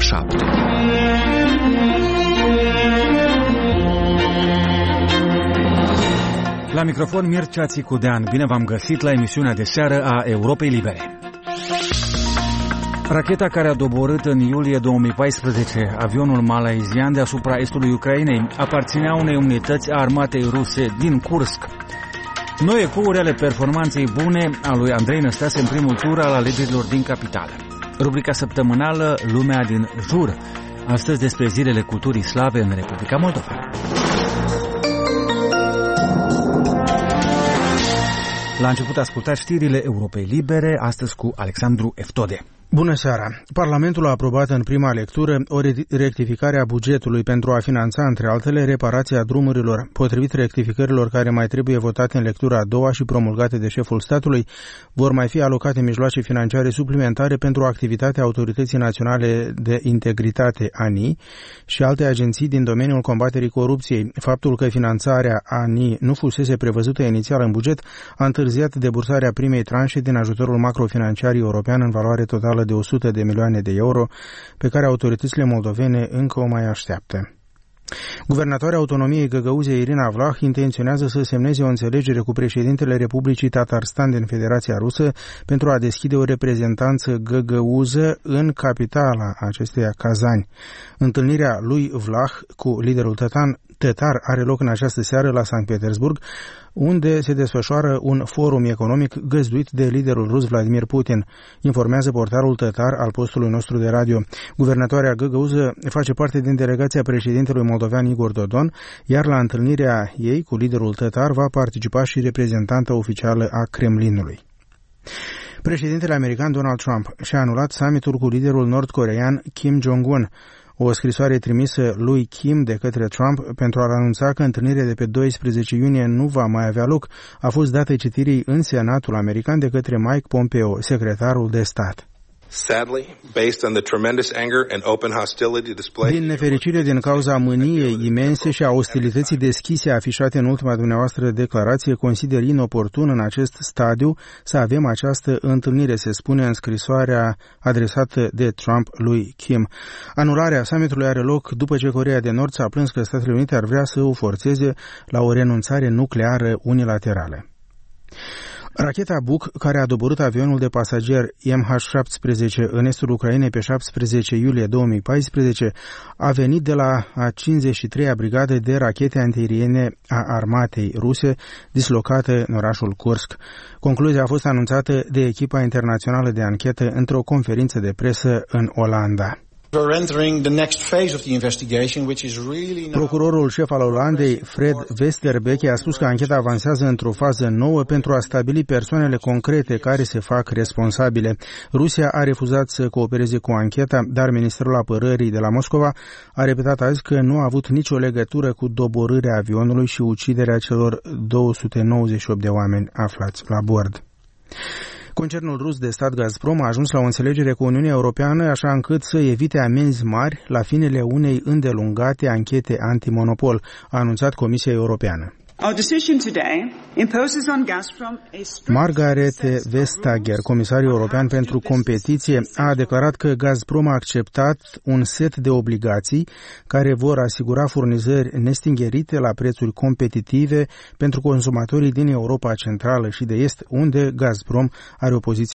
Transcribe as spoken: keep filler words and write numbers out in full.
șapte. La microfon Mircea Țicudean. Bine v-am găsit la emisiunea de seară a Europei Libere. Racheta care a doborât în iulie două mii paisprezece avionul malaizian deasupra estului Ucrainei aparținea unei unități a armatei ruse din Kursk. Noi ecouri ale performanței bune a lui Andrei Năstase în primul tur al alegerilor din capitală. Rubrica săptămânală Lumea din jur. Astăzi despre zilele culturii slave în Republica Moldova. La început ascultați știrile Europei Libere, astăzi cu Alexandru Eftode. Bună seara! Parlamentul a aprobat în prima lectură o rectificare a bugetului pentru a finanța, între altele, reparația drumurilor. Potrivit rectificărilor care mai trebuie votate în lectura a doua și promulgate de șeful statului, vor mai fi alocate mijloace financiare suplimentare pentru activitatea Autorității Naționale de Integritate, A N I, și alte agenții din domeniul combaterii corupției. Faptul că finanțarea A N I nu fusese prevăzută inițial în buget a întârziat debursarea primei tranșe din ajutorul macrofinanciar european în valoare totală de o sută de milioane de euro, pe care autoritățile moldovene încă o mai așteaptă. Guvernatoarea autonomiei găgăuze Irina Vlah intenționează să semneze o înțelegere cu președintele Republicii Tatarstan din Federația Rusă pentru a deschide o reprezentanță găgăuză în capitala acesteia, Kazani. Întâlnirea lui Vlah cu liderul tătan tătar are loc în această seară la Sankt Petersburg, unde se desfășoară un forum economic găzduit de liderul rus Vladimir Putin, informează portalul tătar al postului nostru de radio. Guvernatoarea găgăuză face parte din delegația președintelui moldovean Igor Dodon, iar la întâlnirea ei cu liderul tătar va participa și reprezentanta oficială a Kremlinului. Președintele american Donald Trump și-a anulat summitul cu liderul nord-coreean Kim Jong-un. O scrisoare trimisă lui Kim de către Trump pentru a anunța că întâlnirea de pe doisprezece iunie nu va mai avea loc a fost dată citirii în Senatul american de către Mike Pompeo, secretarul de stat. Sadly, based on the tremendous anger and open hostility displayed. Din nefericire, din cauza mâniei imense și a ostilității deschise afișate în ultima dumneavoastră declarație, consider inoportun în acest stadiu să avem această întâlnire, se spune în scrisoarea adresată de Trump lui Kim. Anularea summitului are loc după ce Coreea de Nord s-a plâns că Statele Unite ar vrea să o forțeze la o renunțare nucleară unilaterală. Racheta Buk, care a doborât avionul de pasageri M H șaptesprezece în estul Ucrainei pe șaptesprezece iulie două mii paisprezece, a venit de la a cincizeci și treia brigadă de rachete antiaeriene a armatei ruse, dislocată în orașul Kursk. Concluzia a fost anunțată de echipa internațională de anchetă într-o conferință de presă în Olanda. Procurorul șef al Olandei, Fred Westerbeck, a spus că ancheta avansează într-o fază nouă pentru a stabili persoanele concrete care se fac responsabile. Rusia a refuzat să coopereze cu ancheta, dar Ministerul Apărării de la Moscova a repetat azi că nu a avut nicio legătură cu doborârea avionului și uciderea celor două sute nouăzeci și opt de oameni aflați la bord. Concernul rus de stat Gazprom a ajuns la o înțelegere cu Uniunea Europeană așa încât să evite amenzi mari la finele unei îndelungate anchete antimonopol, a anunțat Comisia Europeană. Margrethe Vestager, comisar european pentru competiție, a declarat că Gazprom a acceptat un set de obligații care vor asigura furnizări nestingherite la prețuri competitive pentru consumatorii din Europa Centrală și de Est, unde Gazprom are o poziție